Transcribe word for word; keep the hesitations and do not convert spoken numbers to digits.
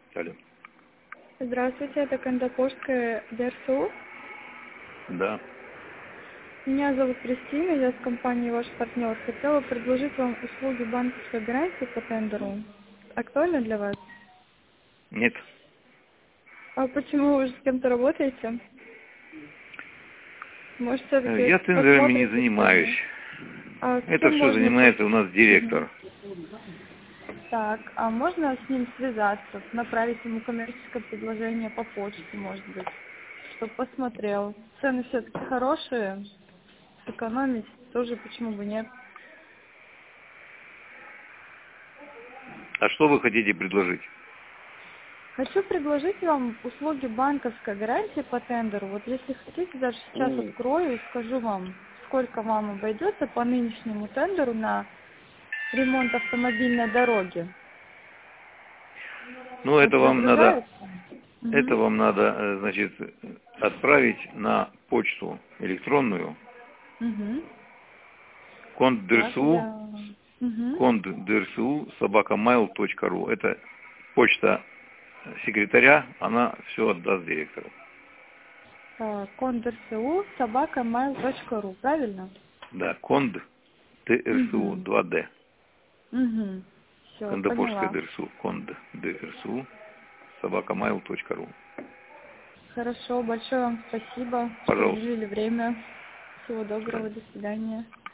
Алло. Здравствуйте, это Кандапорская ДРСУ. Да. Меня зовут Кристина, я с компанией «Ваш партнер». Хотела предложить вам услуги банковской гарантии по тендеру. Актуально для вас? Нет. А почему вы уже с кем-то работаете? Может, все-таки Я тендерами не посмотрите занимаюсь. сами? А с Это кем все можно... занимается у нас Мгм. директор. Так, а можно с ним связаться, направить ему коммерческое предложение по почте, может быть, чтобы посмотрел. Цены все-таки хорошие, сэкономить тоже почему бы нет. А что вы хотите предложить? Хочу предложить вам услуги банковской гарантии по тендеру. Вот если хотите, даже сейчас У, открою и скажу вам, сколько вам обойдется по нынешнему тендеру на ремонт автомобильной дороги. Ну, Вот это вам надо, загружается? это Угу. вам надо, э, значит, отправить на почту электронную Угу. Так, конддерсу, я... Угу. конддерсу собака mail точка ру. Это почта секретаря, она все отдаст директору. Кондерсу собака mail точка ру, правильно? Да, конд ДРСУ Угу. два дэ. Угу. Все, Кондопольская поняла. ДРСУ, конд ДРСУ собака mail точка ру. Хорошо, большое вам спасибо, что Пожалуйста. уделили время. Всего доброго, до свидания.